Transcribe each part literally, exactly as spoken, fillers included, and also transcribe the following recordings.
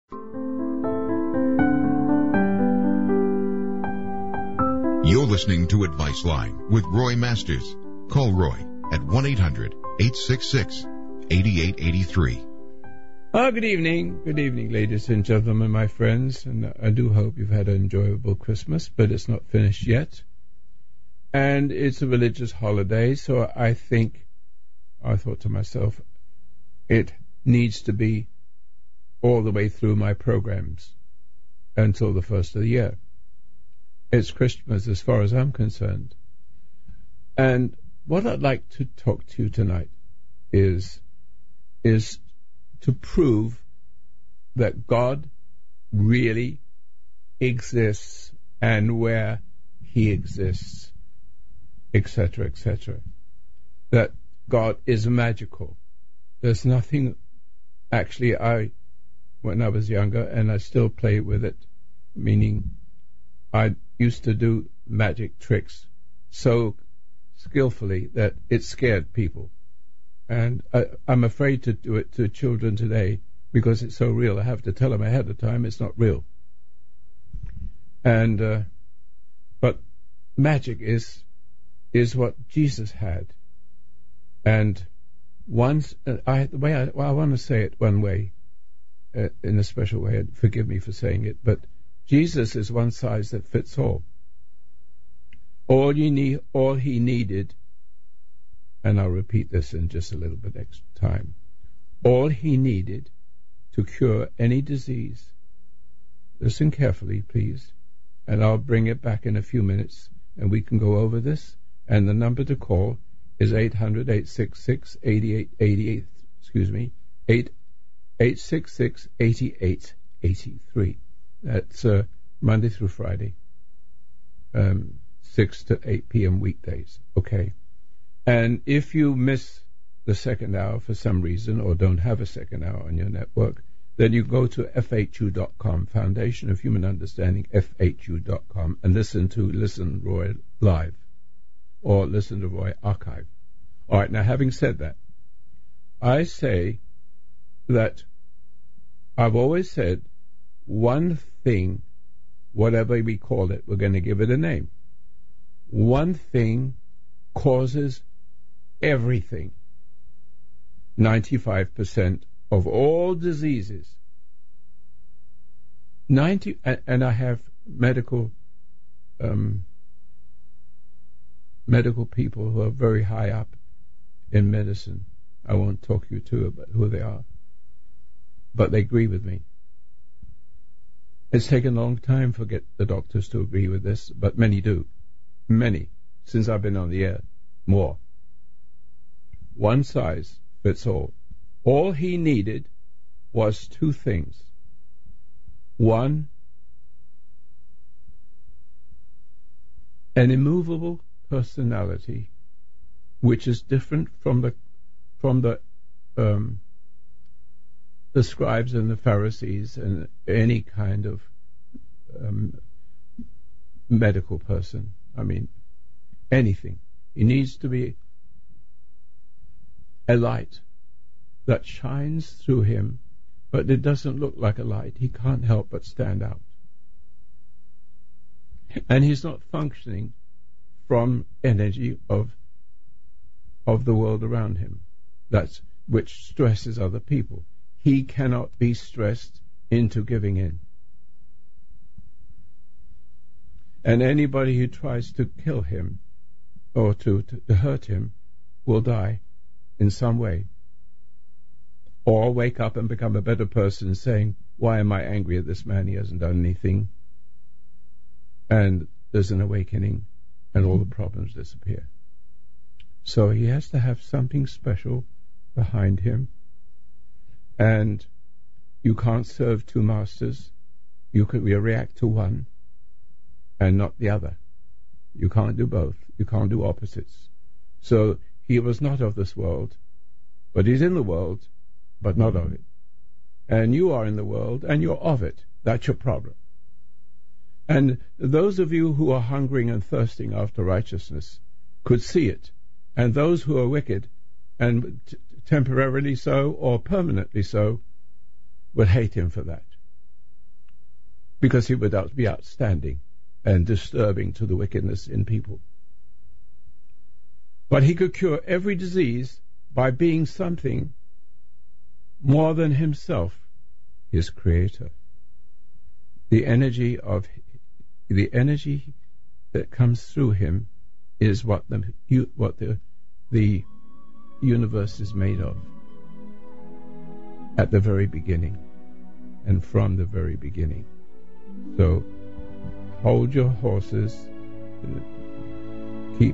You're listening to Advice Line with Roy Masters. Call Roy at one eight hundred eight six six eight eight eight three. Oh, good evening. Good evening, ladies and gentlemen, my friends. And I do hope you've had an enjoyable Christmas, but it's not finished yet. And it's a religious holiday, so I think, I thought to myself, it needs to be all the way through my programs until the first of the year. It's Christmas as far as I'm concerned. And what I'd like to talk to you tonight is, is to prove that God really exists and where he exists, et cetera, et cetera. That God is magical. There's nothing, actually, I, when I was younger, and I still play with it, meaning I used to do magic tricks so skillfully that it scared people. And I, I'm afraid to do it to children today because it's so real. I have to tell them ahead of time it's not real. And uh, but magic is is what Jesus had. And once uh, I the way I, well, I want to say it one way, uh, in a special way. And forgive me for saying it, but Jesus is one size that fits all. All you need, all he needed, and I'll repeat this in just a little bit extra time. All he needed to cure any disease. Listen carefully, please, and I'll bring it back in a few minutes, and we can go over this. And the number to call is eight hundred eight six six eight eight eight eight. Excuse me, eight eight six six eight eight eight three. That's uh, Monday through Friday, um, six to eight p.m. weekdays. Okay. And if you miss the second hour for some reason or don't have a second hour on your network, then you go to F H U dot com, Foundation of Human Understanding, F H U dot com, and listen to Listen Roy Live or Listen to Roy Archive. All right, now having said that, I say that I've always said one thing, whatever we call it, we're going to give it a name. One thing causes everything. ninety-five percent of all diseases. ninety, and I have medical um, medical people who are very high up in medicine. I won't talk you to about who they are, but they agree with me. It's taken a long time for get the doctors to agree with this, but many do. Many, since I've been on the air, more. One size fits all. All he needed was two things. One, an immovable personality, which is different from the from the um, the scribes and the Pharisees and any kind of um, medical person. I mean, anything. He needs to be a light that shines through him, but it doesn't look like a light. He can't help but stand out. And he's not functioning from energy of of the world around him, that's which stresses other people. He cannot be stressed into giving in. And anybody who tries to kill him or to, to, to hurt him will die in some way. Or wake up and become a better person saying, why am I angry at this man? He hasn't done anything. And there's an awakening and all the problems disappear. So he has to have something special behind him. And you can't serve two masters. You can react to one and not the other. You can't do both. You can't do opposites. So he was not of this world, but he's in the world, but not of it. And you are in the world, and you're of it. That's your problem. And those of you who are hungering and thirsting after righteousness could see it. And those who are wicked, and t- temporarily so or permanently so, would hate him for that. because he would out, be outstanding and disturbing to the wickedness in people. But he could cure every disease by being something more than himself, his creator. The energy of the energy that comes through him is what the what the the universe is made of at the very beginning and from the very beginning. So hold your horses, keep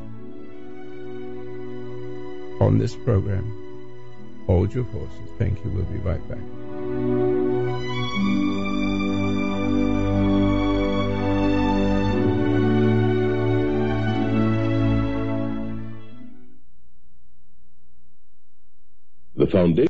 on this program. Hold your horses. Thank you. We'll be right back. The foundation.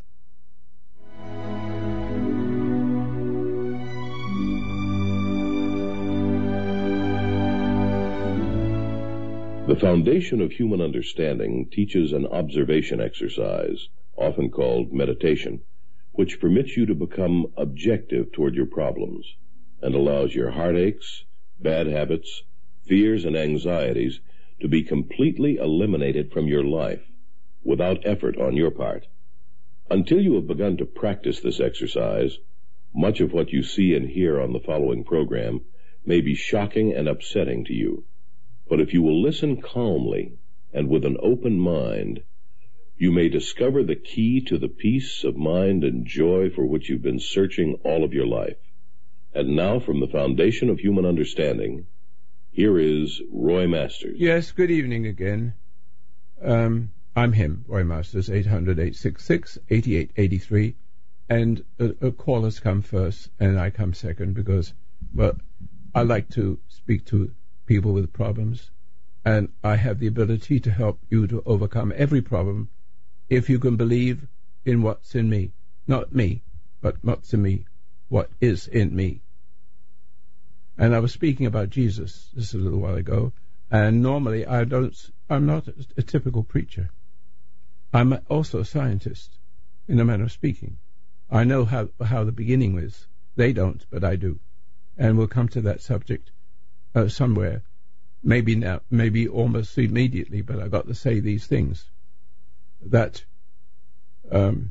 The foundation of human understanding teaches an observation exercise, often called meditation, which permits you to become objective toward your problems and allows your heartaches, bad habits, fears, and anxieties to be completely eliminated from your life without effort on your part. Until you have begun to practice this exercise, much of what you see and hear on the following program may be shocking and upsetting to you. But if you will listen calmly and with an open mind, you may discover the key to the peace of mind and joy for which you've been searching all of your life. And now, from the foundation of human understanding, here is Roy Masters. Yes, good evening again. Um, I'm him, Roy Masters, eight hundred, eight six six, eight eight eight three. And uh, uh, callers come first, and I come second because, well, I like to speak to people with problems, and I have the ability to help you to overcome every problem if you can believe in what's in me. Not me, but what's in me, what is in me. And I was speaking about Jesus just a little while ago, and normally I don't, I'm not a, a typical preacher. I'm also a scientist, in a manner of speaking. I know how, how the beginning was. They don't, but I do. And we'll come to that subject Uh, somewhere, maybe now, maybe almost immediately, but I got to say these things. That um,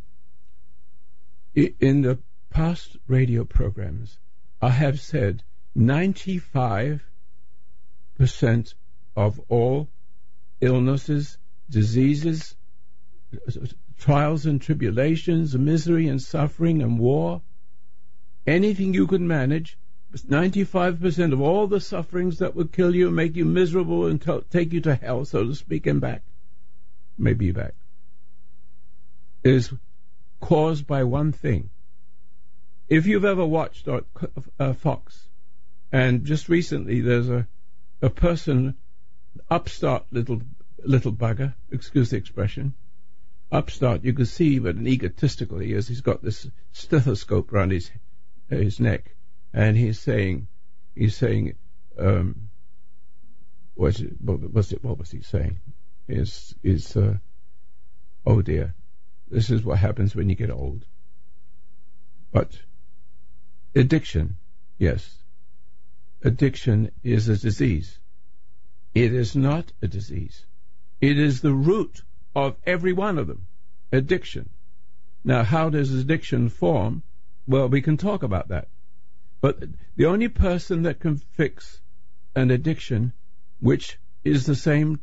in the past radio programs, I have said ninety-five percent of all illnesses, diseases, trials and tribulations, misery and suffering and war, anything you can manage, ninety-five percent of all the sufferings that would kill you, make you miserable, and t- take you to hell, so to speak, and back, maybe back, is caused by one thing. If you've ever watched uh, uh, Fox, and just recently there's a, a person, upstart little little bugger, excuse the expression, upstart, you can see what an egotistical he is. He's got this stethoscope around his his neck. And he's saying, he's saying, um, what's it, what was it, what was he saying? Is, is, uh, oh dear, this is what happens when you get old. But addiction, yes, addiction is a disease. It is not a disease. It is the root of every one of them, addiction. Now, how does addiction form? Well, we can talk about that. But the only person that can fix an addiction, which is the same,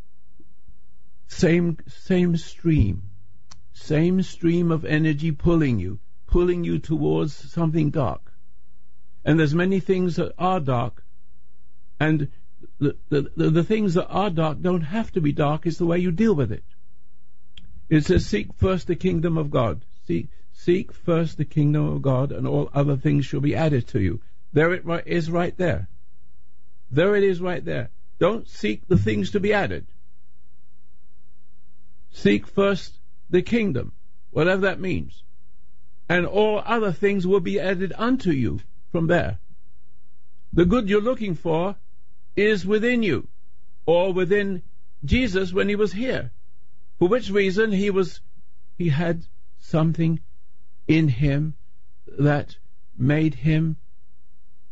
same, same stream, same stream of energy pulling you, pulling you towards something dark. And there's many things that are dark, and the, the, the, the things that are dark don't have to be dark. It's the way you deal with it. It says, seek first the kingdom of God. Seek, Seek first the kingdom of God, and all other things shall be added to you. There it right, is right there. There it is right there. Don't seek the things to be added. Seek first the kingdom, whatever that means. And all other things will be added unto you from there. The good you're looking for is within you, or within Jesus when he was here. For which reason he was, he had something in him that made him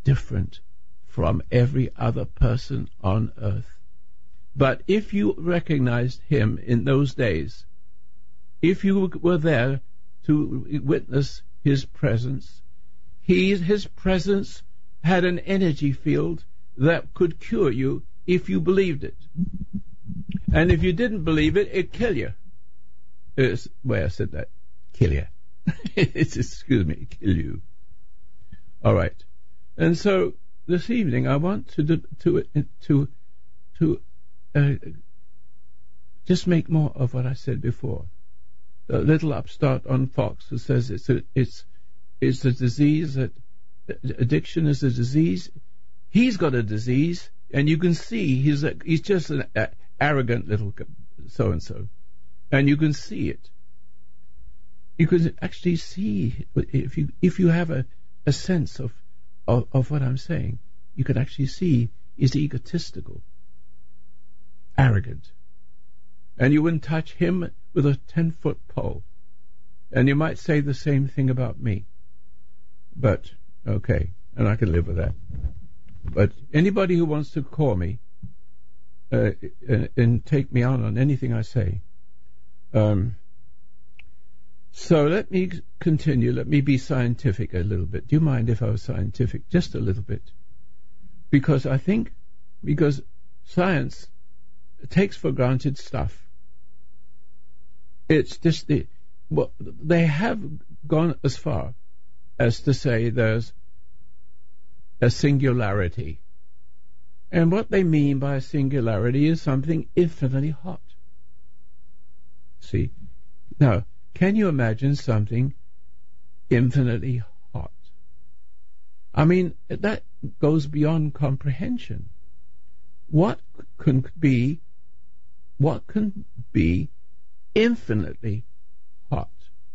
different from every other person on earth. But if you recognized him in those days, if you were there to witness his presence, he, his presence had an energy field that could cure you if you believed it. And if you didn't believe it, it'd kill you. It's, well, I said that. Kill you. It's, excuse me, kill you. All right. And so this evening I want to do, to to to uh, just make more of what I said before. The little upstart on Fox who says it's a, it's it's a disease, that addiction is a disease. He's got a disease, and you can see he's a, he's just an uh, arrogant little so and so, and you can see it. You can actually see if you if you have a, a sense of, of of what I'm saying, you can actually see he's egotistical, arrogant, and you wouldn't touch him with a ten-foot pole. And you might say the same thing about me. But, okay, and I can live with that. But anybody who wants to call me uh, and, and take me on on anything I say. Um, so let me continue. Let me be scientific a little bit. Do you mind if I was scientific? Just a little bit. Because I think, because science takes for granted stuff. It's just the, well, they have gone as far as to say there's a singularity. And what they mean by a singularity is something infinitely hot. See? Now, can you imagine something infinitely hot? I mean, that goes beyond comprehension. What can be, what can be infinitely hot?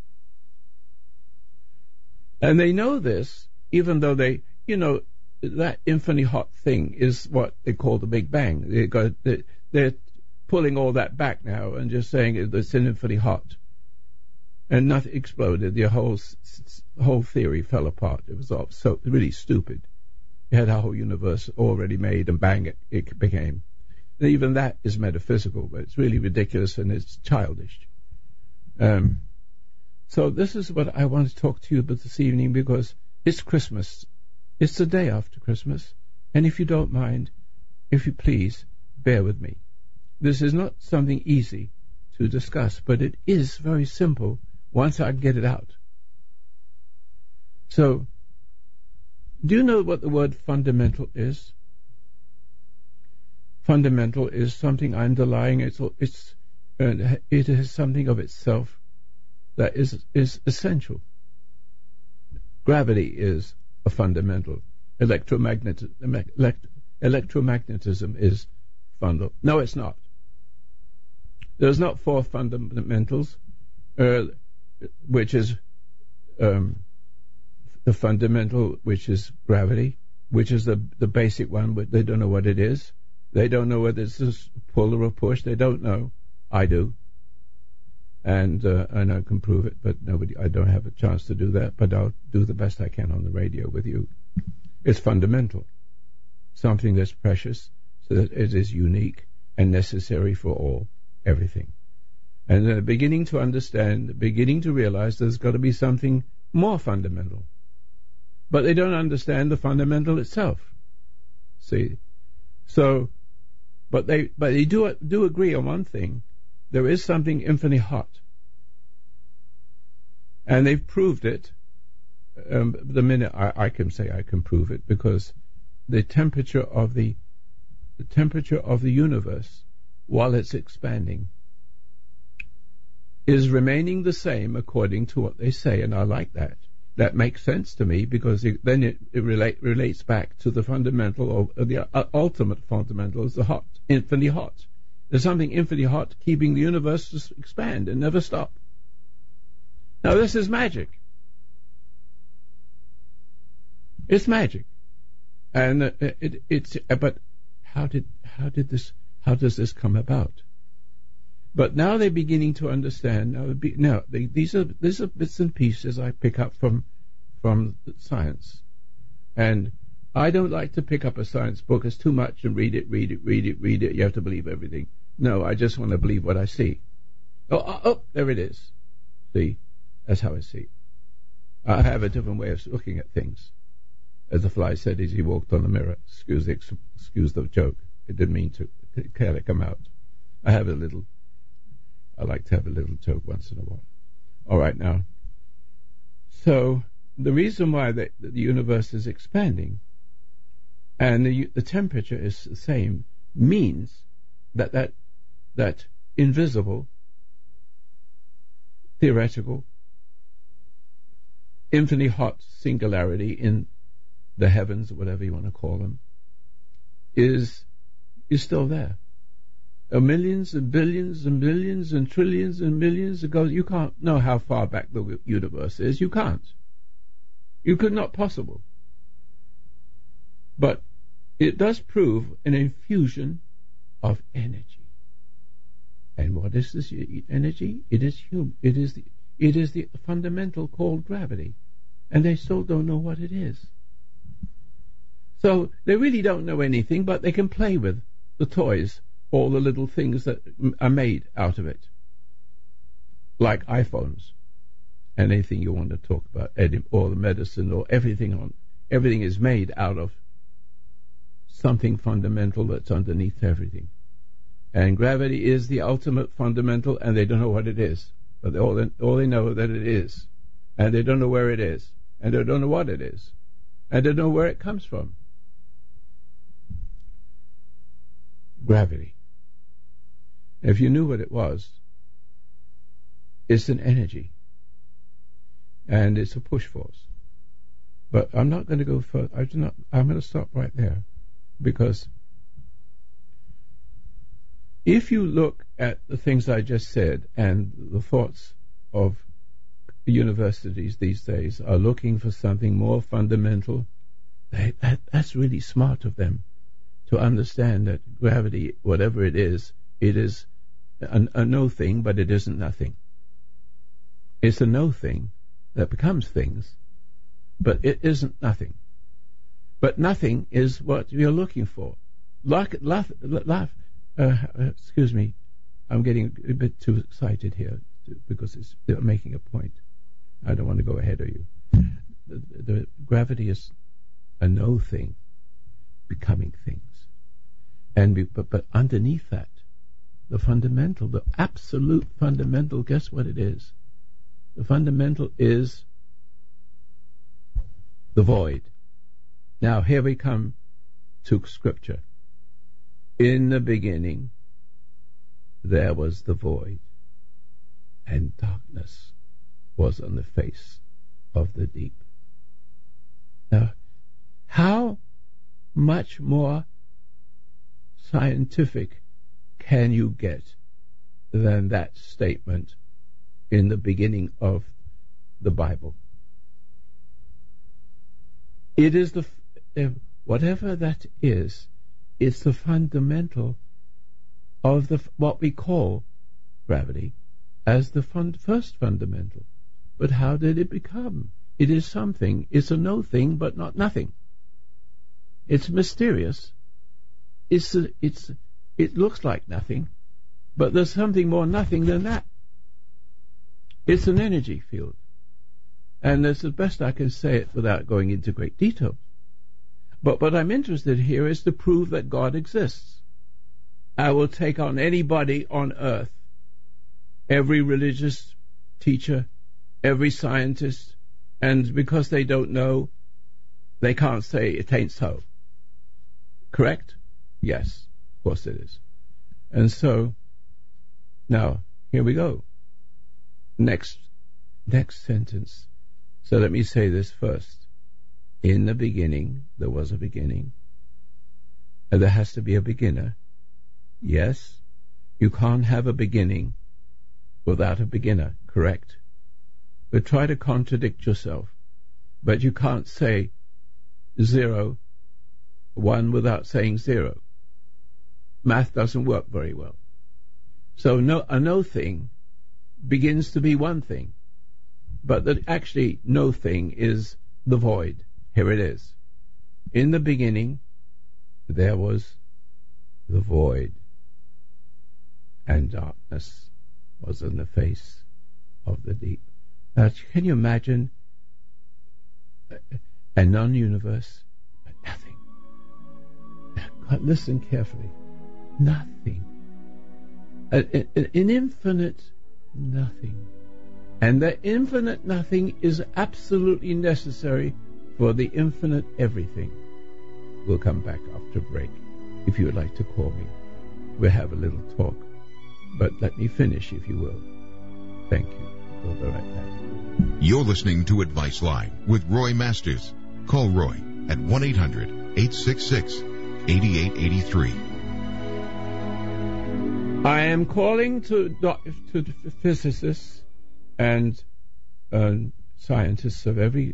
And they know this, even though they, you know, that infinitely hot thing is what they call the Big Bang. They got, they, they're pulling all that back now and just saying it's infinitely hot. And nothing exploded. The whole whole theory fell apart. It was all so really stupid. You had our whole universe already made, and bang, it, it became. And even that is metaphysical, but it's really ridiculous and it's childish. Um, so this is what I want to talk to you about this evening, because it's Christmas. It's the day after Christmas. And if you don't mind, if you please, bear with me. This is not something easy to discuss, but it is very simple once I get it out. So, do you know what the word fundamental is? Fundamental is something underlying. It's it's uh, it is something of itself that is is essential. Gravity is a fundamental. Electromagnet elect, electromagnetism is fundamental. No, it's not. There's not four fundamentals, uh, which is um, the fundamental, which is gravity, which is the the basic one, but they don't know what it is. They don't know whether it's a pull or a push. They don't know. I do. And uh, and I can prove it, but nobody. I don't have a chance to do that, but I'll do the best I can on the radio with you. It's fundamental, something that's precious, so that it is unique and necessary for all, everything. And they're beginning to understand, beginning to realize there's got to be something more fundamental. But they don't understand the fundamental itself. See? So, but they but they do do agree on one thing. There is something infinitely hot. And they've proved it. Um, the minute I, I can say I can prove it, because the temperature of the the temperature of the universe, while it's expanding, is remaining the same according to what they say, and I like that. That makes sense to me, because it, then it, it relate, relates back to the fundamental, or the uh, ultimate fundamental is the hot, infinitely hot. There's something infinitely hot keeping the universe to expand and never stop. Now this is magic. It's magic, and uh, it, it's. Uh, but how did how did this? How does this come about? But now they're beginning to understand. Now, be, now they, these are these are bits and pieces I pick up from from science, and I don't like to pick up a science book. It's too much and read it, read it, read it, read it. You have to believe everything. No, I just want to believe what I see. Oh, oh, oh, there it is. See, that's how I see it. I have a different way of looking at things. As the fly said as he walked on the mirror. Excuse the, excuse the joke. It didn't mean to clearly come out. I have a little, I like to have a little joke once in a while. All right, now. So, the reason why the, the universe is expanding and the, the temperature is the same means that that, that invisible, theoretical, infinitely hot singularity in the heavens, or whatever you want to call them, is is still there. There are millions and billions and billions and trillions and millions ago. You can't know how far back the universe is. You can't. You could not possible. But it does prove an infusion of energy. And what is this energy? It is hum. It is the it is the fundamental called gravity, and they still don't know what it is. So they really don't know anything, but they can play with the toys, all the little things that are made out of it, like iPhones and anything you want to talk about, or the medicine, or everything on everything is made out of something fundamental that's underneath everything. And gravity is the ultimate fundamental, and they don't know what it is, but they all they, all they know that it is, and they don't know where it is, and they don't know what it is, and they don't know where it comes from. Gravity. If you knew what it was, it's an energy, and it's a push force. But I'm not going to go further. I do not. I'm going to stop right there, because if you look at the things I just said, and the thoughts of universities these days are looking for something more fundamental, they, that, that's really smart of them to understand that gravity, whatever it is, it is a, a no thing, but it isn't nothing. It's a no thing that becomes things, but it isn't nothing. But nothing is what you're looking for. Laugh, laugh, laugh. Uh, excuse me, I'm getting a bit too excited here because it's, they're making a point. I don't want to go ahead of you. The, the gravity is a no thing becoming things, and be, but but underneath that, the fundamental, the absolute fundamental. Guess what it is? The fundamental is the void. Now here we come to Scripture. In the beginning, there was the void, and darkness was on the face of the deep. Now, how much more scientific can you get than that statement in the beginning of the Bible? It is the, whatever that is, it's the fundamental of the what we call gravity as the fund, first fundamental. But how did it become? It is something. It's a no thing, but not nothing. It's mysterious. It's a, it's it looks like nothing, but there's something more nothing than that. It's an energy field, and that's the best I can say it without going into great detail. But what I'm interested here is to prove that God exists. I will take on anybody on earth, every religious teacher, every scientist, and because they don't know, they can't say it ain't so. Correct? Yes, of course it is. And so, now, here we go. Next, next sentence. So let me say this first. In the beginning, there was a beginning. And there has to be a beginner. Yes, you can't have a beginning without a beginner, correct? But try to contradict yourself. But you can't say zero, one without saying zero. Math doesn't work very well. So no, a no thing begins to be one thing. But that actually no thing is the void. Here it is. In the beginning, there was the void, and darkness was in the face of the deep. Now, can you imagine a non-universe, but nothing? God, listen carefully. Nothing. An, an infinite nothing. And that infinite nothing is absolutely necessary for the infinite everything. We'll come back after break. If you would like to call me, we'll have a little talk. But let me finish, if you will. Thank you. We'll be right back. You're listening to Advice Line with Roy Masters. Call Roy at one eight hundred eight six six eight eight eight three. I am calling to, to physicists and uh, scientists of every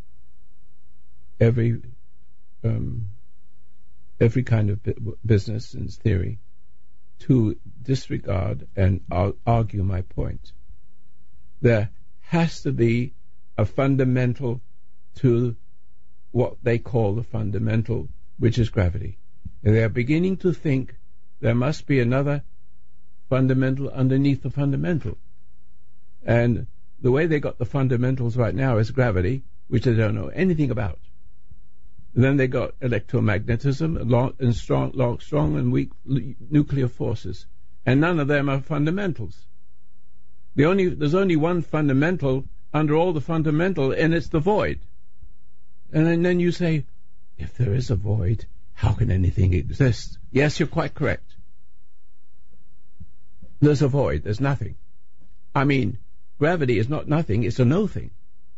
every um, every kind of business and theory to disregard and argue my point. There has to be a fundamental to what they call the fundamental, which is gravity. And they are beginning to think there must be another fundamental underneath the fundamental. And the way they got the fundamentals right now is gravity, which they don't know anything about. And then they got electromagnetism long, and strong, long, strong and weak nuclear forces, and none of them are fundamentals. The only there's only one fundamental under all the fundamental, and it's the void. And then, then you say, if there is a void, how can anything exist? Yes, you're quite correct. There's a void. There's nothing. I mean, gravity is not nothing. It's a no thing.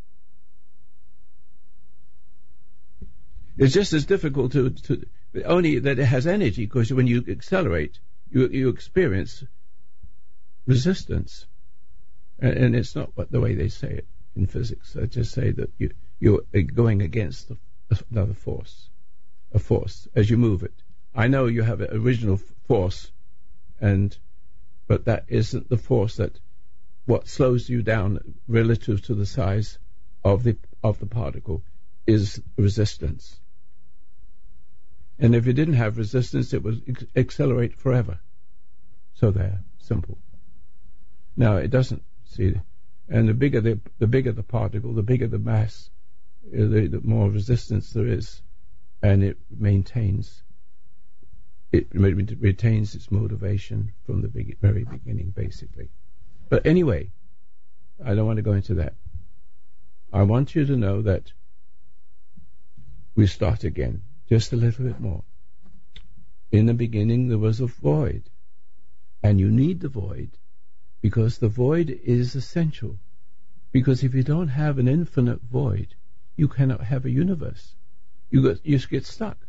It's just as difficult to, to only that it has energy, because when you accelerate, you you experience resistance, and, and it's not what the way they say it in physics. They just say that you you're going against another force, a force as you move it. I know you have an original force, and but that isn't the force that what slows you down relative to the size of the of the particle is resistance. And if you didn't have resistance, it would ex- accelerate forever. So there, simple. Now it doesn't. See, and the bigger the the bigger the particle, the bigger the mass, the, the more resistance there is, and it maintains. It retains its motivation from the big, very beginning, basically. But anyway, I don't want to go into that. I want you to know that we start again. Just a little bit more. In the beginning there was a void, and you need the void because the void is essential. Because if you don't have an infinite void, you cannot have a universe. You get, you get stuck.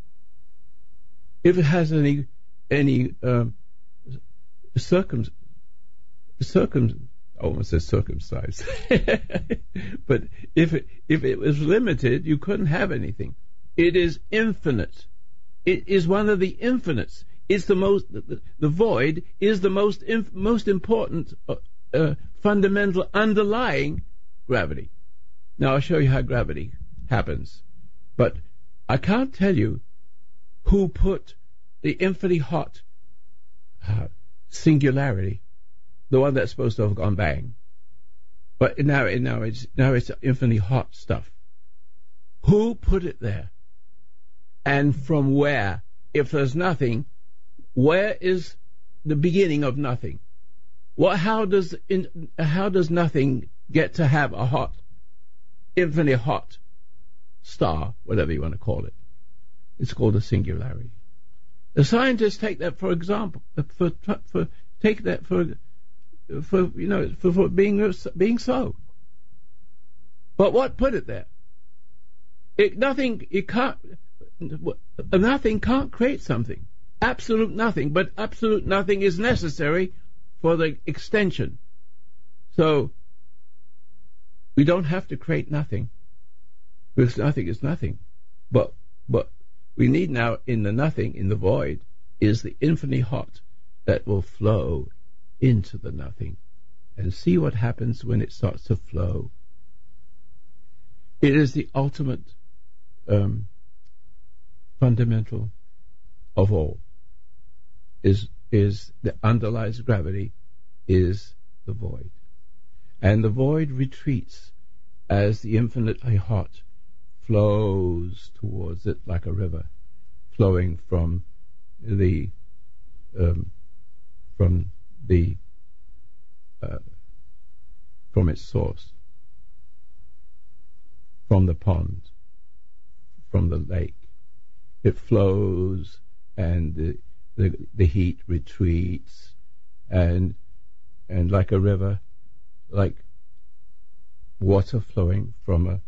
If it has any any um, circum circum I almost said circumcised, but if it if it was limited, you couldn't have anything. It is infinite. It is one of the infinites. It's the most. The, the void is the most inf, most important uh, uh, fundamental underlying gravity. Now I'll show you how gravity happens, but I can't tell you who put the infinitely hot uh, singularity, the one that's supposed to have gone bang, but now now it's now it's infinitely hot stuff. Who put it there? And from where? If there's nothing, where is the beginning of nothing? What? How does in, how does nothing get to have a hot, infinitely hot star, whatever you want to call it? It's called a singularity. The scientists take that for example, for for take that for for you know for, for being being so. But what put it there? It nothing. It can't. Nothing can't create something. Absolute nothing, but absolute nothing is necessary for the extension. So we don't have to create nothing, because nothing is nothing. But but we need now in the nothing, in the void, is the infinitely hot that will flow into the nothing, and see what happens when it starts to flow. It is the ultimate um, fundamental of all is is the underlies gravity is the void. And the void retreats as the infinitely hot flows towards it like a river flowing from the um, from the uh, from its source, from the pond, from the lake. It flows, and the the, the heat retreats, and and like a river, like water flowing from a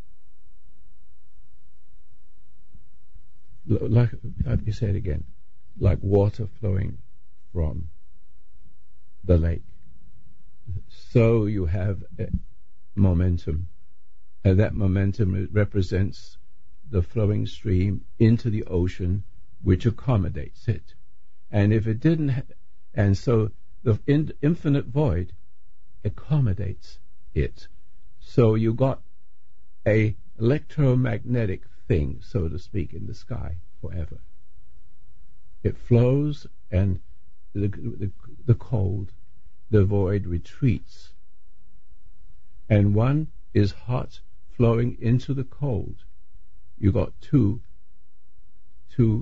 like let me say it again, like water flowing from the lake. So you have a momentum, and that momentum represents the flowing stream into the ocean, which accommodates it. And if it didn't, ha- and so the in- infinite void accommodates it. So you got a electromagnetic thing, so to speak, in the sky forever. It flows, and the, the, the cold, the void retreats. And one is hot flowing into the cold. You got two, two,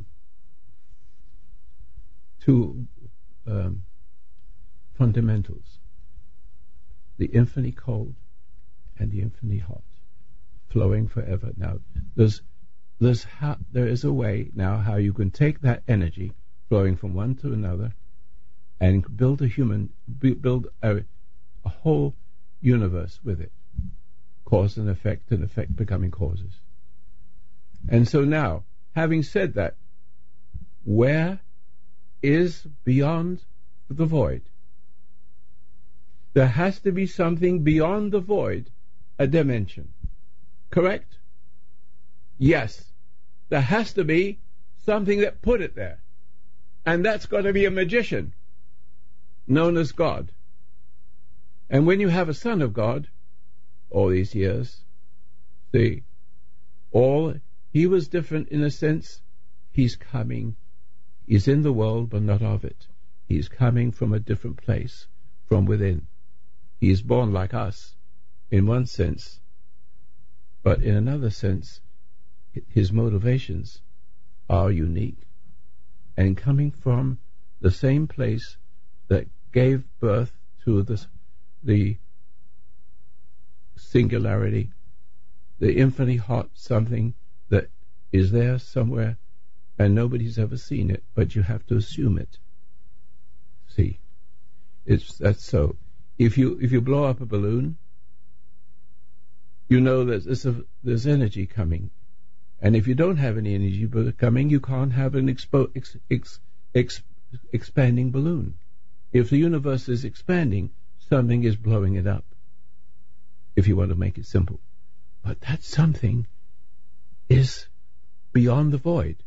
two um, fundamentals: the infinitely cold and the infinitely hot, flowing forever. Now, there's, there's how, there is a way now how you can take that energy flowing from one to another and build a human, build a, a whole universe with it, cause and effect, and effect becoming causes. And so now, having said that, where is beyond the void? There has to be something beyond the void, a dimension. Correct? Yes. There has to be something that put it there. And that's got to be a magician, known as God. And when you have a son of God, all these years, see, all, he was different in a sense. He's coming, he's in the world, but not of it. He's coming from a different place, from within. He is born like us, in one sense, but in another sense, his motivations are unique, and coming from the same place that gave birth to the, the singularity, the infinitely hot something that is there somewhere, and nobody's ever seen it, but you have to assume it. See, it's that's so. If you if you blow up a balloon, you know that there's, a, there's energy coming. And if you don't have any energy coming, you can't have an expo, ex, ex, ex, expanding balloon. If the universe is expanding, something is blowing it up, if you want to make it simple. But that something is beyond the void.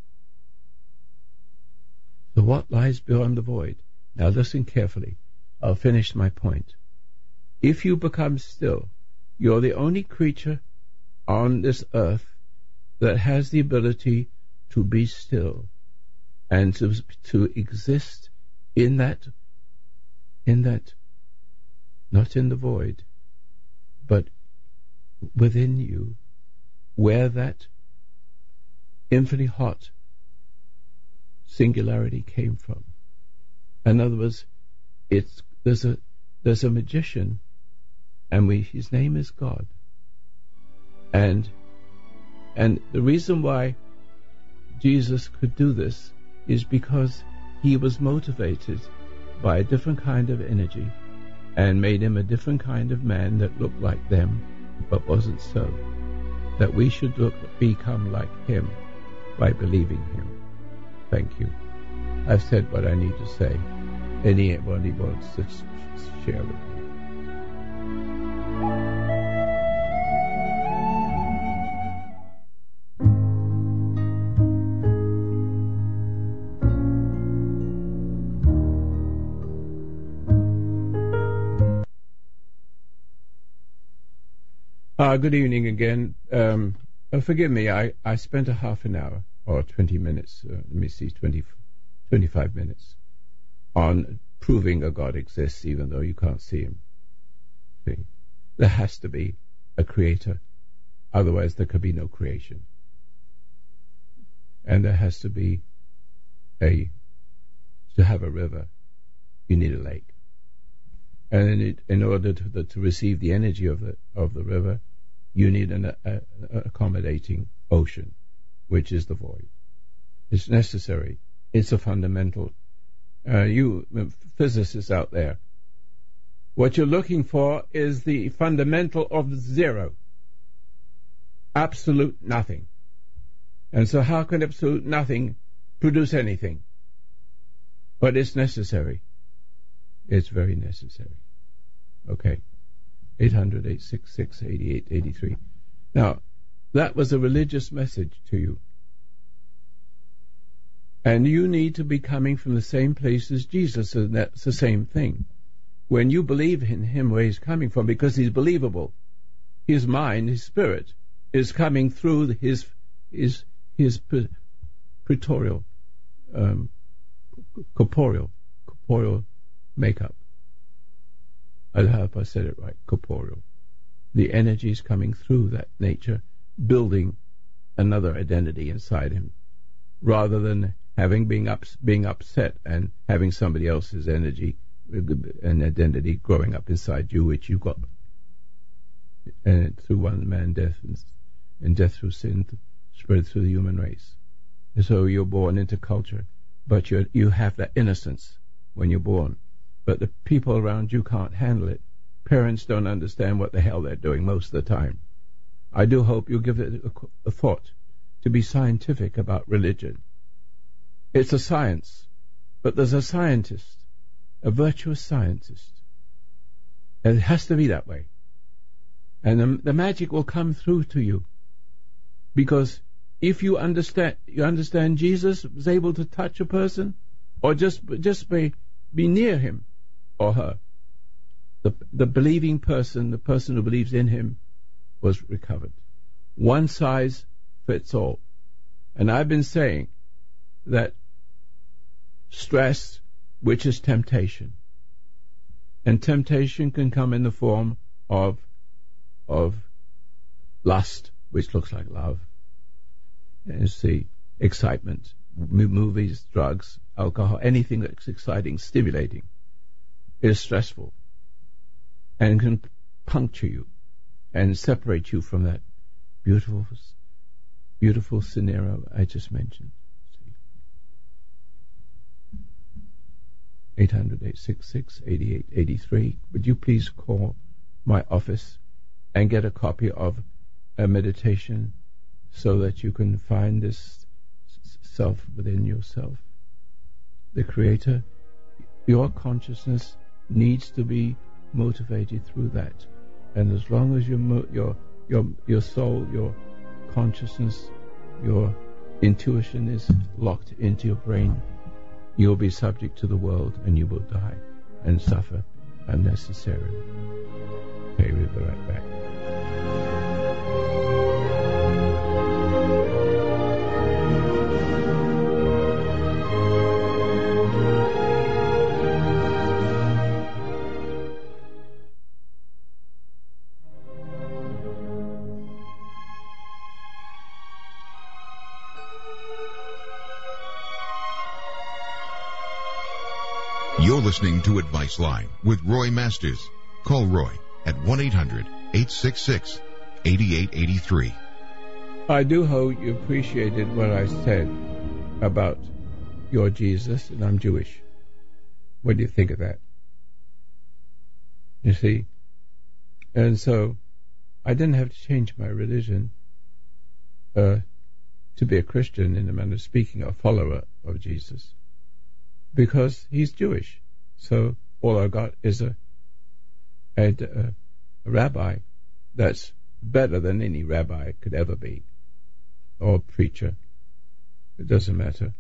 So what lies beyond the void? Now listen carefully. I'll finish my point. If you become still, you're the only creature on this earth that has the ability to be still and to, to exist in that, in that, not in the void, but within you, where that infinitely hot singularity came from. In other words, it's there's a there's a magician, and we his name is God. And and the reason why Jesus could do this is because he was motivated by a different kind of energy, and made him a different kind of man that looked like them, but wasn't so. That we should look become like him by believing him. Thank you. I've said what I need to say. Anybody wants to share with me. Uh, good evening again. Um, oh, forgive me, I, I spent a half an hour or twenty minutes, uh, let me see, twenty, twenty-five minutes on proving a God exists even though you can't see him. See? There has to be a creator, otherwise there could be no creation. And there has to be a, to have a river, you need a lake. And in, it, in order to, the, to receive the energy of the of the river, you need an a, a, accommodating ocean, which is the void. It's necessary. It's a fundamental. Uh, you physicists out there, what you're looking for is the fundamental of zero. Absolute nothing. And so how can absolute nothing produce anything? But it's necessary. It's very necessary. Okay. eight hundred, eight six six, eight eight eight three. Now, that was a religious message to you. And you need to be coming from the same place as Jesus, and that's the same thing. When you believe in him where he's coming from, because he's believable, his mind, his spirit, is coming through his his his pretorial, um, corporeal, corporeal makeup. I hope I said it right, corporeal. The energy is coming through that nature, building another identity inside him, rather than having being up, being upset and having somebody else's energy and identity growing up inside you, which you got, and through one man death and, and death through sin spread through the human race. And so you're born into culture, but you you have that innocence when you're born. But the people around you can't handle it. Parents don't understand what the hell they're doing most of the time. I do hope you give it a, a thought to be scientific about religion. It's a science, but there's a scientist, a virtuous scientist. And it has to be that way. And the, the magic will come through to you. Because if you understand, you understand Jesus was able to touch a person, or just just be, be near him or her. The, the believing person, the person who believes in him, was recovered. One size fits all. And I've been saying that stress, which is temptation, and temptation can come in the form of of lust, which looks like love, and see excitement, movies, drugs, alcohol, anything that's exciting, stimulating, is stressful and can puncture you and separate you from that beautiful, beautiful scenario I just mentioned. eight hundred, eight six six, eight eight eight three. Would you please call my office and get a copy of a meditation so that you can find this self within yourself, the Creator? Your consciousness needs to be motivated through that, and as long as your mo- your your your soul, your consciousness, your intuition is locked into your brain, you'll be subject to the world, and you will die and suffer unnecessarily. Okay, we'll be right back. You're listening to Advice Line with Roy Masters. Call Roy at one eight hundred, eight six six, eight eight eight three. I do hope you appreciated what I said about your Jesus, and I'm Jewish. What do you think of that? You see? And so I didn't have to change my religion uh, to be a Christian, in a manner of speaking, a follower of Jesus, because he's Jewish. So all I got is a, a, a, a rabbi that's better than any rabbi could ever be, or preacher. It doesn't matter.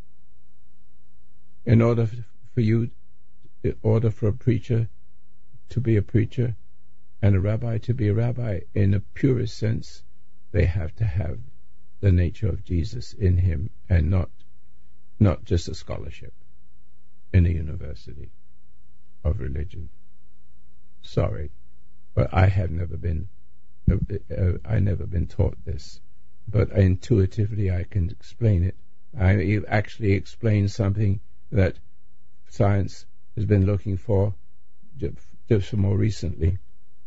In order for you, in order for a preacher to be a preacher and a rabbi to be a rabbi, in a purest sense, they have to have the nature of Jesus in him, and not not just a scholarship in a university of religion. Sorry, but I have never been uh, uh, I never been taught this, but intuitively I can explain it. I actually explain something that science has been looking for just more recently,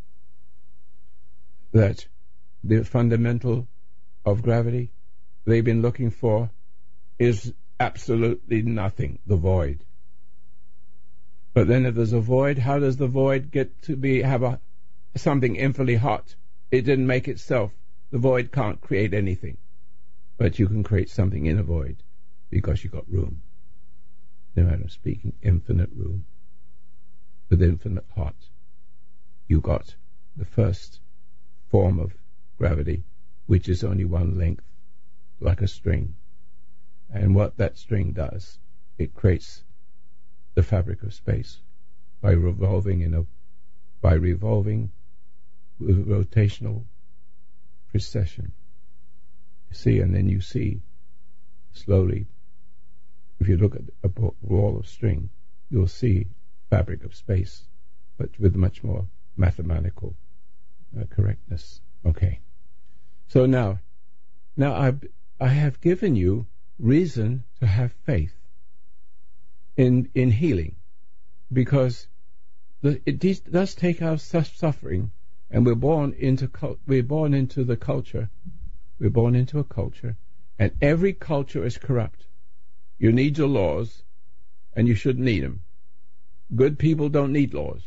that the fundamental of gravity they've been looking for is absolutely nothing, the void. But then if there's a void, how does the void get to be have a something infinitely hot? It didn't make itself. The void can't create anything. But you can create something in a void because you got room. No matter speaking, infinite room with infinite hot. You got the first form of gravity, which is only one length, like a string. And what that string does, it creates the fabric of space by revolving in a by revolving with rotational precession. You see, and then you see slowly, if you look at a wall of string, you'll see fabric of space, but with much more mathematical uh, correctness. Okay. So now, now I I have given you reason to have faith in in healing, because the, it does take our suffering, and we're born into we're born into the culture. We're born into a culture, and every culture is corrupt. You need your laws, and you shouldn't need them. Good people don't need laws.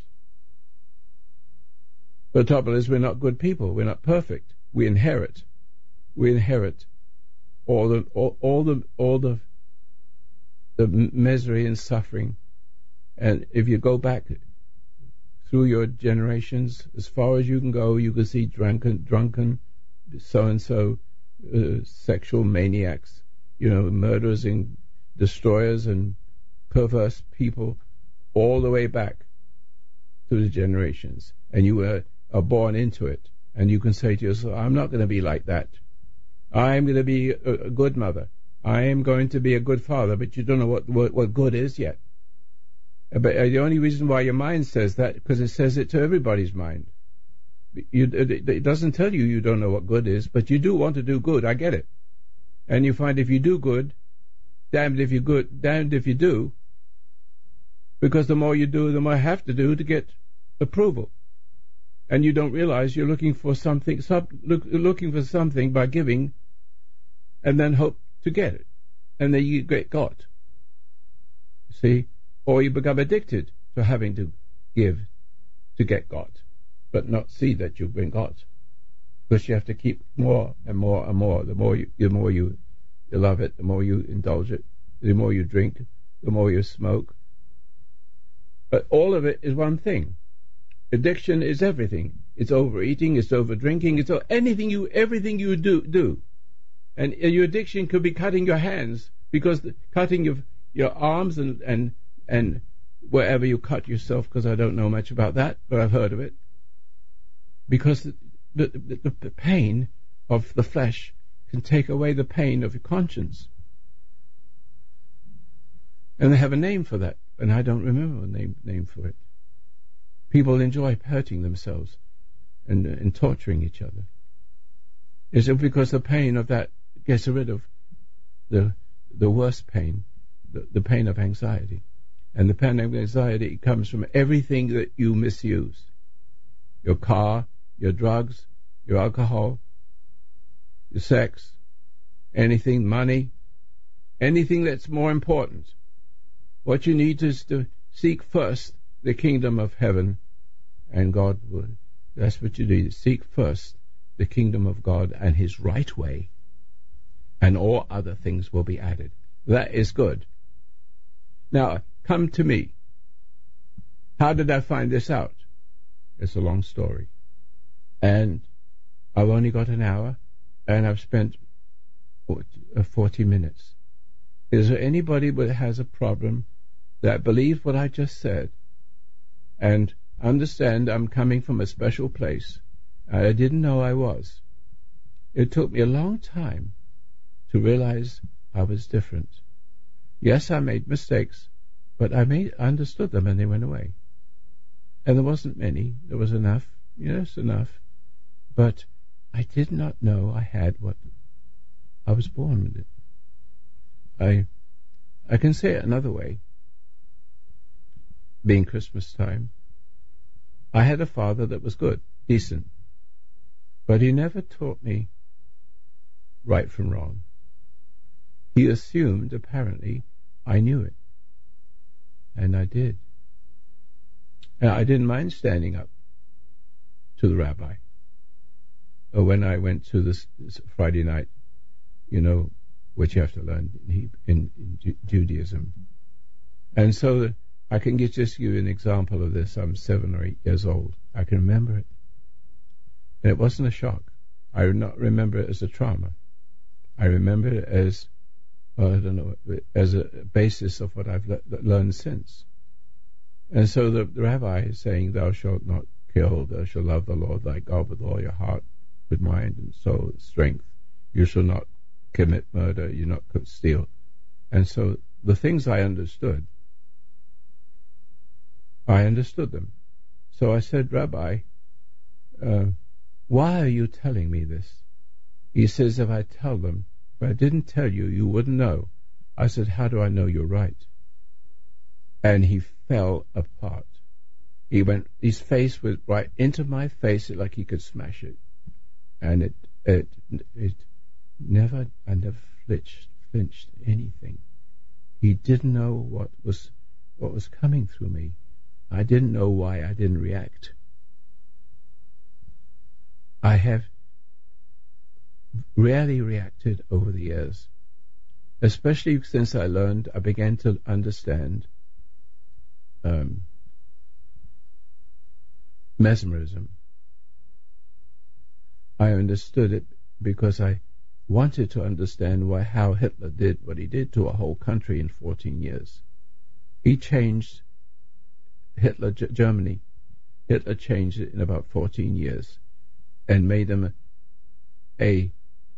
The trouble is, we're not good people. We're not perfect. We inherit. We inherit all the all, all the all the the misery and suffering. And if you go back through your generations, as far as you can go, you can see drunken, drunken, so and so, uh, sexual maniacs, you know, murderers and destroyers and perverse people, all the way back to the generations. And you were are born into it, and you can say to yourself, I'm not going to be like that. I'm going to be a, a good mother. I am going to be a good father, but you don't know what, what, what good is yet. But uh, the only reason why your mind says that, because it says it to everybody's mind. You, it, it doesn't tell you you don't know what good is, but you do want to do good. I get it. And you find if you do good, damned if you good, damned if you do, because the more you do, the more you have to do to get approval. And you don't realize you're looking for something, sub, look, looking for something by giving, and then hope to get it, and then you get got. You see, or you become addicted to having to give to get got, but not see that you've been got, because you have to keep more and more and more. The more you, the more you, you love it, the more you indulge it, the more you drink, the more you smoke. But all of it is one thing. Addiction is everything. It's overeating, it's overdrinking, it's anything you, everything you do, do. And your addiction could be cutting your hands, because the, cutting your, your arms and, and, and wherever you cut yourself, because I don't know much about that, but I've heard of it. Because the, the, the, the pain of the flesh can take away the pain of your conscience. And they have a name for that, and I don't remember a name, name for it. People enjoy hurting themselves and, and torturing each other. Is it because the pain of that gets rid of the the worst pain, the, the pain of anxiety? And the pain of anxiety comes from everything that you misuse. Your car, your drugs, your alcohol, your sex, anything, money, anything that's more important. What you need is to seek first the kingdom of heaven, and God will. That's what you do. Seek first the kingdom of God and his right way, and all other things will be added. That is good. Now, come to me. How did I find this out? It's a long story. And I've only got an hour, and I've spent forty minutes. Is there anybody that has a problem that believes what I just said, and understand I'm coming from a special place? I didn't know I was. It took me a long time to realize I was different. Yes, I made mistakes, but I made I understood them and they went away. And there wasn't many. There was enough. Yes, enough. But I did not know I had what I was born with it. I I can say it another way. Being Christmas time, I had a father that was good, decent, but he never taught me right from wrong. He assumed, apparently, I knew it. And I did. And I didn't mind standing up to the rabbi. Or when I went to this, this Friday night, you know, which you have to learn in, in, in Ju- Judaism. And so the, I can get, just give you an example of this. I'm seven or eight years old. I can remember it. And it wasn't a shock. I do not remember it as a trauma. I remember it as, well, I don't know, as a basis of what I've le- learned since. And so the, the rabbi is saying, thou shalt not kill, thou shalt love the Lord thy God with all your heart, with mind and soul, strength. You shall not commit murder, you not steal. And so the things I understood, I understood them. So I said, Rabbi, uh, why are you telling me this? He says, if I tell them, if I didn't tell you, you wouldn't know. I said, how do I know you're right? And he fell apart. He went, his face was right into my face, like he could smash it. And it, it, it never, I never flinched, flinched anything. He didn't know what was, what was coming through me. I didn't know why I didn't react. I have rarely reacted over the years, especially since I learned, I began to understand um, mesmerism. I understood it because I wanted to understand why, how Hitler did what he did to a whole country in fourteen years. He changed Hitler, G- Germany. Hitler changed it in about fourteen years and made them a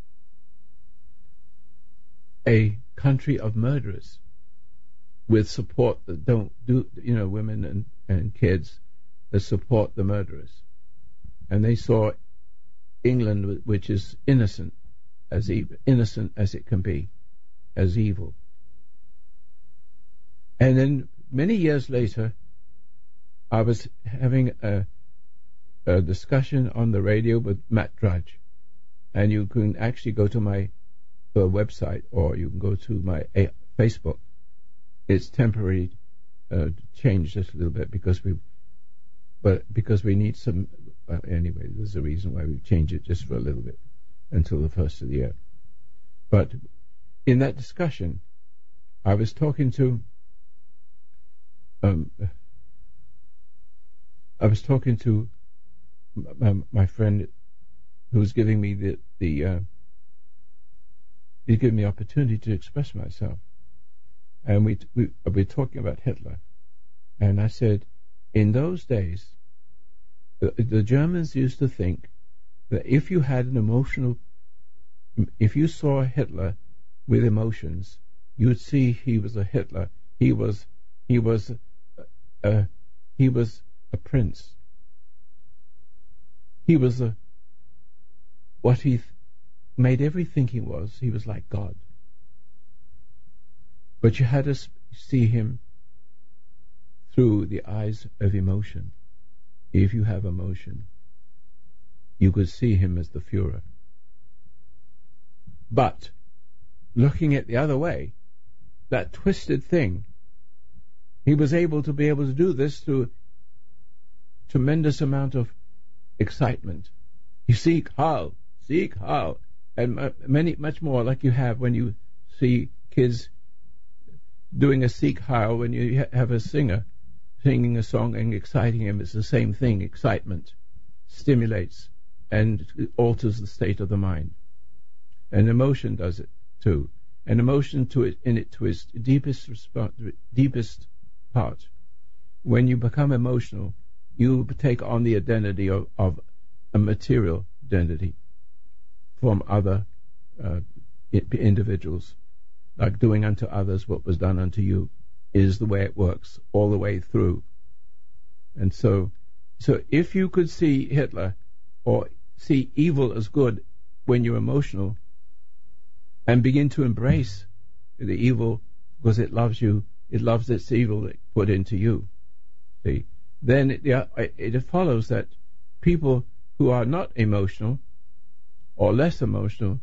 a country of murderers with support that don't do, you know, women and, and kids that support the murderers. And they saw England, which is innocent as evil, innocent as it can be, as evil. And then many years later, I was having a, a discussion on the radio with Matt Drudge, and you can actually go to my uh, website, or you can go to my uh, Facebook. It's temporarily uh, changed just a little bit because we, but because we need some. Uh, anyway, there's a reason why we change it just for a little bit until the first of the year. But in that discussion, I was talking to. Um, I was talking to my, my friend who was giving me the the. Uh, he gave me the opportunity to express myself, and we we we were talking about Hitler, and I said, in those days, the, the Germans used to think that if you had an emotional, if you saw Hitler with emotions, you would see he was a Hitler. He was he was a, he was a prince. He was a what he th- made everything he was. He was like God. But you had to see him through the eyes of emotion. If you have emotion, you could see him as the Führer. But looking at the other way, that twisted thing, he was able to be able to do this through tremendous amount of excitement. You seek how, seek how, and many much more like you have when you see kids doing a seek how, when you have a singer singing a song and exciting him. It's the same thing. Excitement stimulates and alters the state of the mind, and emotion does it too. And emotion to it in it to its deepest response, deepest part. When you become emotional, you take on the identity of, of a material identity from other uh, individuals, like doing unto others what was done unto you, is the way it works all the way through. And so, so if you could see Hitler or see evil as good when you're emotional and begin to embrace the evil because it loves you, it loves its evil it put into you, see, then it, it follows that people who are not emotional or less emotional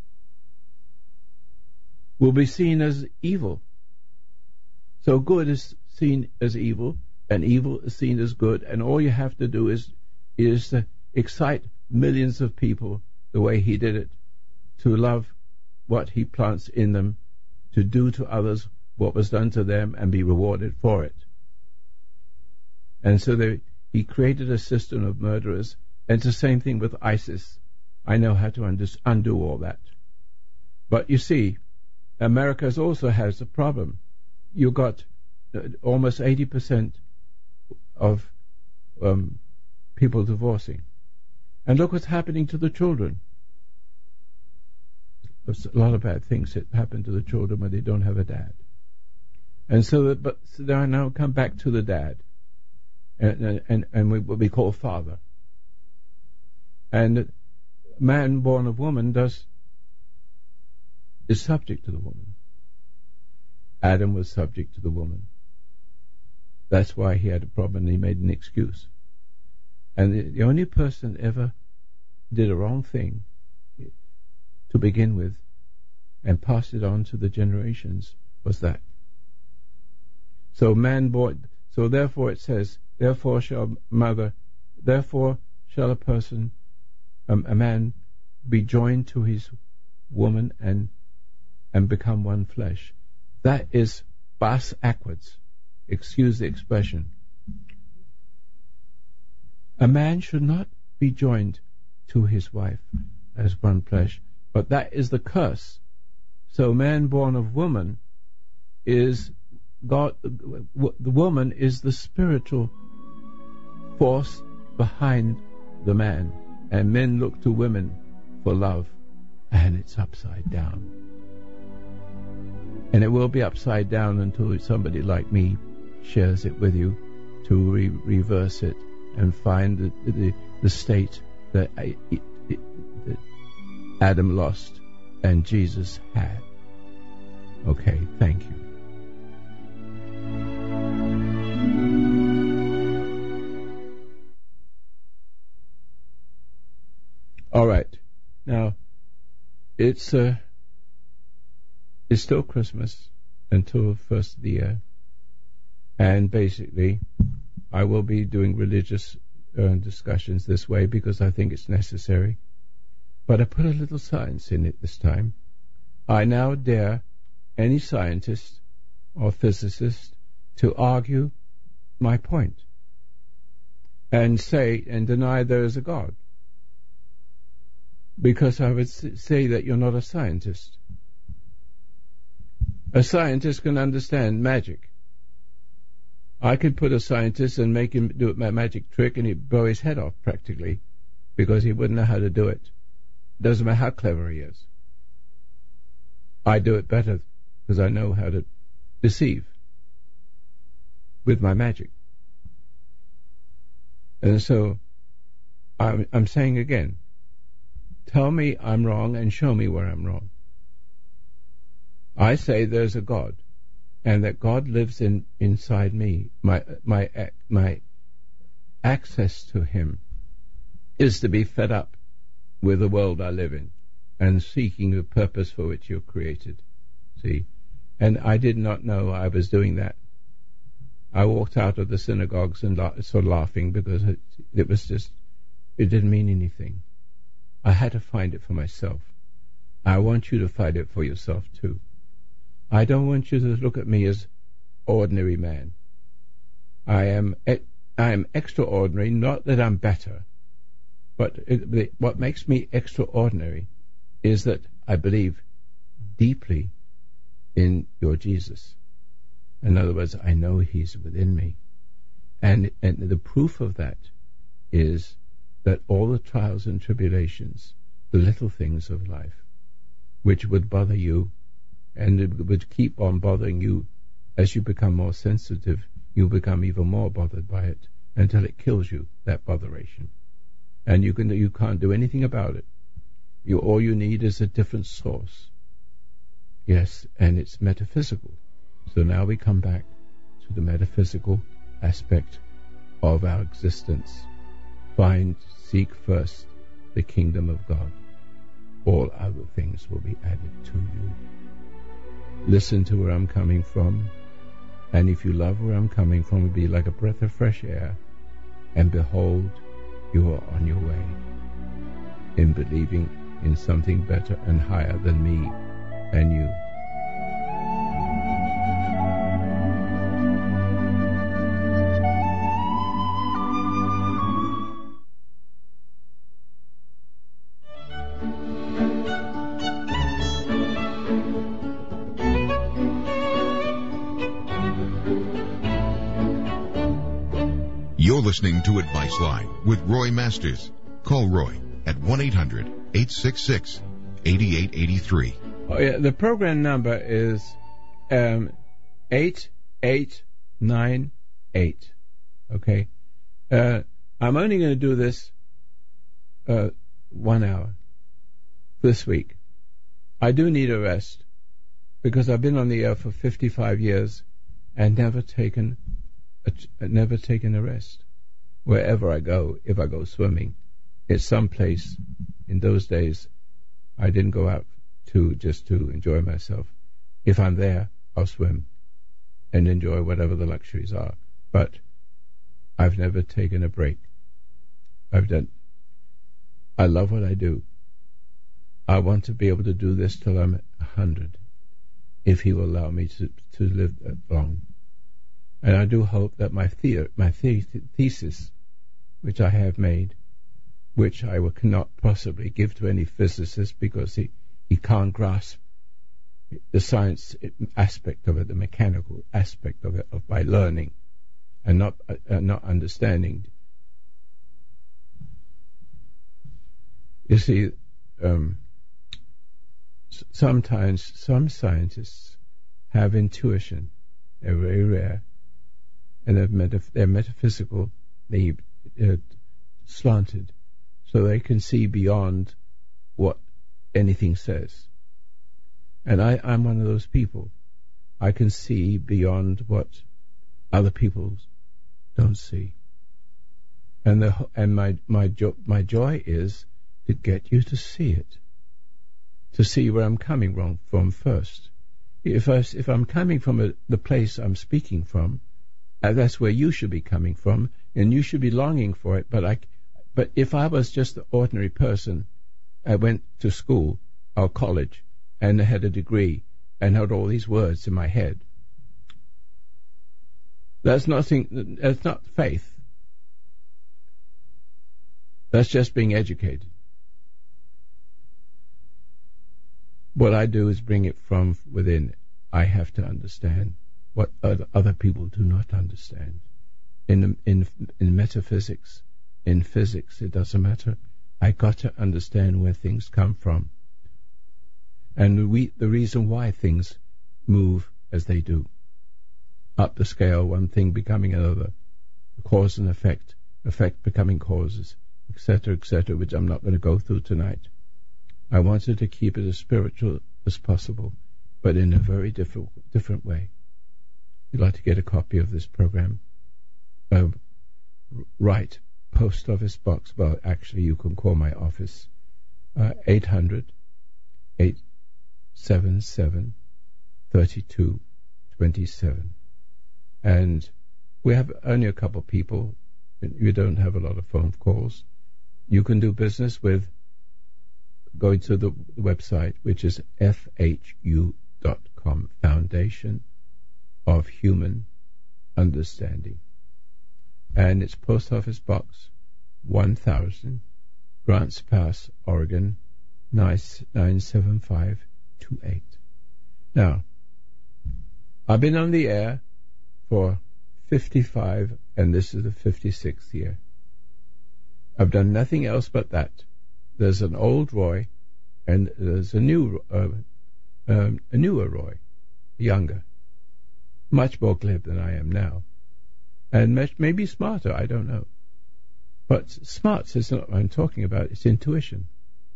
will be seen as evil. So good is seen as evil, and evil is seen as good, and all you have to do is is to excite millions of people the way he did it, to love what he plants in them, to do to others what was done to them and be rewarded for it. And so they, he created a system of murderers, and it's the same thing with ISIS. I know how to undo, undo all that. But you see, America also has a problem. You got uh, almost eighty percent of um, people divorcing. And look what's happening to the children. There's a lot of bad things that happen to the children when they don't have a dad. And so, that, but so they now come back to the dad, and and and we, what we call father. And man born of woman does is subject to the woman. Adam was subject to the woman. That's why he had a problem and he made an excuse. And the, the only person ever did a wrong thing to begin with and passed it on to the generations was that. So man born, so therefore it says, therefore shall mother, therefore shall a person, um, a man be joined to his woman and and become one flesh. That is bas aquads. Excuse the expression. A man should not be joined to his wife as one flesh, but that is the curse. So man born of woman is God. The woman is the spiritual force behind the man, and men look to women for love, and it's upside down. And it will be upside down until somebody like me shares it with you to re- reverse it and find the, the, the state that, I, it, it, that Adam lost and Jesus had. Okay, thank you. All right. Now, it's uh, it's still Christmas until the first of the year. And basically, I will be doing religious uh, discussions this way because I think it's necessary. But I put a little science in it this time. I now dare any scientist or physicist to argue my point and say and deny there is a God. Because I would say that you're not a scientist. A scientist can understand magic. I could put a scientist and make him do a magic trick and he'd blow his head off practically because he wouldn't know how to do it. Doesn't matter how clever he is. I do it better because I know how to deceive with my magic. And so I'm, I'm saying again, tell me I'm wrong and show me where I'm wrong. I say there's a God, and that God lives in inside me. My my my access to Him is to be fed up with the world I live in and seeking the purpose for which you're created. See, and I did not know I was doing that. I walked out of the synagogues and la- sort of laughing because it, it was just it didn't mean anything. I had to find it for myself. I want you to find it for yourself too. I don't want you to look at me as ordinary man. I am I am extraordinary, not that I'm better, but it, what makes me extraordinary is that I believe deeply in your Jesus. In other words, I know He's within me. And, and the proof of that is that all the trials and tribulations, the little things of life, which would bother you, and it would keep on bothering you. As you become more sensitive, you become even more bothered by it until it kills you, that botheration. And you can you can't do anything about it. You all you need is a different source. Yes, and it's metaphysical. So now we come back to the metaphysical aspect of our existence. Find, seek first the kingdom of God. All other things will be added to you. Listen to where I'm coming from, and if you love where I'm coming from, it'll be like a breath of fresh air, and behold, you are on your way in believing in something better and higher than me and you. You're listening to Advice Line with Roy Masters. Call Roy at one eight hundred eight six six eight eight eight three. Oh, yeah, the program number is um, eight eight nine eight. Okay? Uh, I'm only going to do this uh, one hour this week. I do need a rest because I've been on the air for fifty-five years and never taken a, never taken a rest. Wherever I go, if I go swimming, it's someplace. In those days, I didn't go out to just to enjoy myself. If I'm there, I'll swim and enjoy whatever the luxuries are. But I've never taken a break. I've done. I love what I do. I want to be able to do this till I'm a hundred, if He will allow me to to live that long. And I do hope that my the, my the, thesis, which I have made, which I will, cannot possibly give to any physicist because he, he can't grasp the science aspect of it, the mechanical aspect of it, of by learning and not uh, not understanding. You see, um, sometimes some scientists have intuition. They're very rare, and they're, metaph- they're metaphysical. They uh, slanted, so they can see beyond what anything says. And I, I'm one of those people. I can see beyond what other people don't see. And the and my my jo- my joy is to get you to see it, to see where I'm coming from, from first. If I if I'm coming from a, the place I'm speaking from, uh, that's where you should be coming from, and you should be longing for it. But I, but if I was just an ordinary person, I went to school or college and had a degree and had all these words in my head. That's nothing. That's not faith. That's just being educated. What I do is bring it from within. I have to understand what other people do not understand. In in in metaphysics, in physics, it doesn't matter. I got to understand where things come from, and we, the reason why things move as they do, up the scale, one thing becoming another, cause and effect, effect becoming causes, et cetera, et cetera, which I'm not going to go through tonight. I wanted to keep it as spiritual as possible, but in a very different different way. If you'd like to get a copy of this program, uh, write Post Office Box. Well, actually, you can call my office, uh, eight hundred, eight seven seven, three two two seven. And we have only a couple of people. You don't have a lot of phone calls. You can do business with going to the website, which is F H U dot com, Foundation of Human Understanding. And it's Post Office Box one thousand, Grants Pass, Oregon, nine seven five two eight. Now, I've been on the air for fifty-five, and this is the fifty-sixth year. I've done nothing else but that. There's an old Roy And there's a new, uh, um, a newer Roy, younger, much more glib than I am now, and much, maybe smarter, I don't know. But smarts is not what I'm talking about, it's intuition.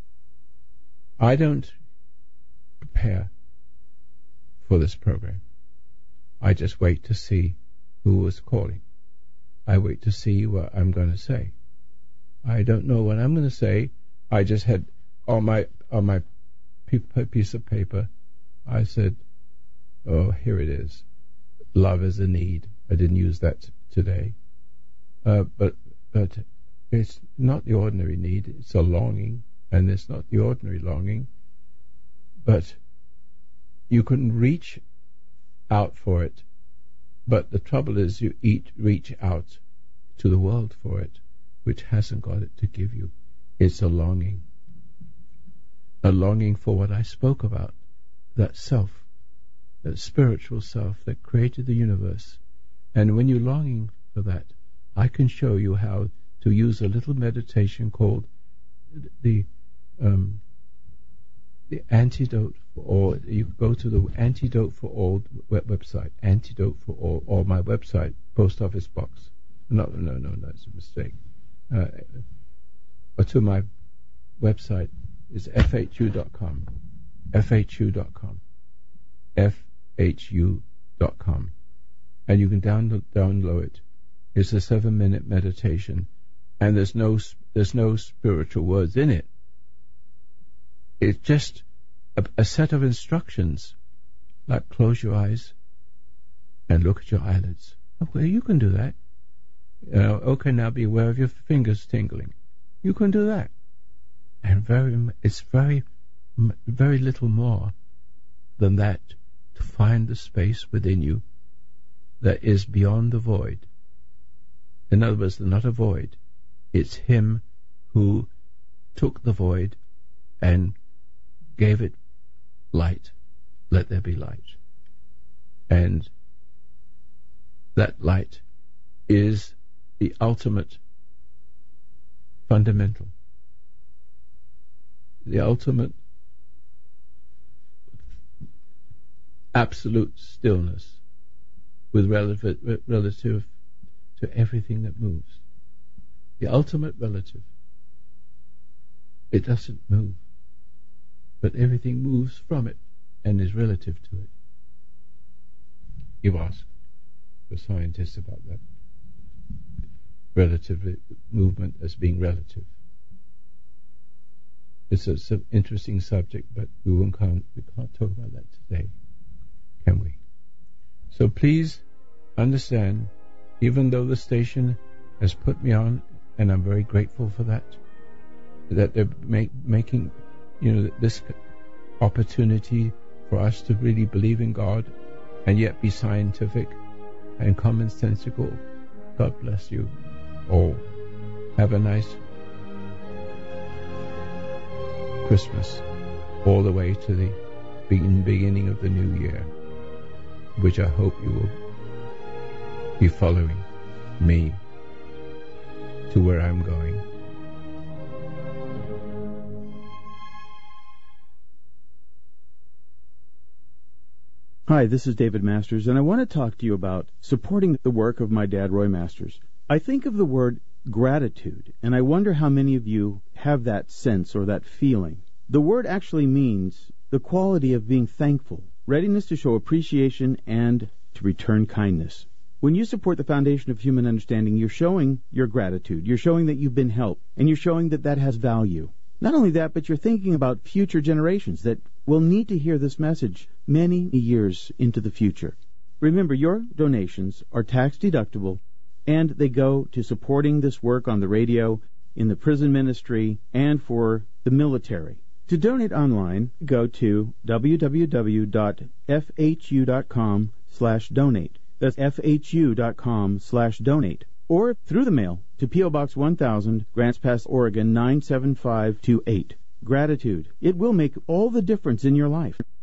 I don't prepare for this program. I just wait to see who was calling. I wait to see what I'm going to say. I don't know what I'm going to say. I just had on my on my piece of paper, I said, oh, here it is. Love is a need. I didn't use that today. Uh, but but it's not the ordinary need. It's a longing, and it's not the ordinary longing. But you can reach out for it. But the trouble is you eat, reach out to the world for it, which hasn't got it to give you. It's a longing. A longing for what I spoke about, that self, that spiritual self that created the universe. And when you're longing for that, I can show you how to use a little meditation called the um, the antidote for all. You go to the Antidote for All web website, Antidote for All, or my website, post office box. No, no, no, that's a mistake. Uh, or to my website is F H U dot com, F H U dot com, F H U dot com, and you can download download it. It's a seven-minute meditation, and there's no there's no spiritual words in it. It's just a, a set of instructions, like close your eyes and look at your eyelids. Okay, you can do that. You know, okay, now be aware of your fingers tingling. You can do that. And very, it's very, very little more than that to find the space within you that is beyond the void. In other words, not a void. It's Him who took the void and gave it light. Let there be light. And that light is the ultimate fundamental, the ultimate absolute stillness with relative, relative to everything that moves. The ultimate relative. It doesn't move, but everything moves from it and is relative to it. You ask the scientists about that. Relative movement as being relative. It's a, it's an interesting subject, but we won't can't, we can't talk about that today, can we? So please understand, even though the station has put me on, and I'm very grateful for that, that they're make, making, you know, this opportunity for us to really believe in God and yet be scientific and commonsensical. God bless you all. Have a nice Christmas all the way to the beginning of the new year, which I hope you will be following me to where I'm going. Hi, this is David Masters, and I want to talk to you about supporting the work of my dad, Roy Masters. I think of the word gratitude, and I wonder how many of you have that sense or that feeling. The word actually means the quality of being thankful, readiness to show appreciation, and to return kindness. When you support the Foundation of Human Understanding, you're showing your gratitude. You're showing that you've been helped, and you're showing that that has value. Not only that, but you're thinking about future generations that will need to hear this message many years into the future. Remember, your donations are tax deductible, and they go to supporting this work on the radio, in the prison ministry, and for the military. To donate online, go to w w w dot f h u dot com slash donate. That's f h u dot com slash donate. Or through the mail to P O. Box one thousand, Grants Pass, Oregon nine seven five two eight. Gratitude. It will make all the difference in your life.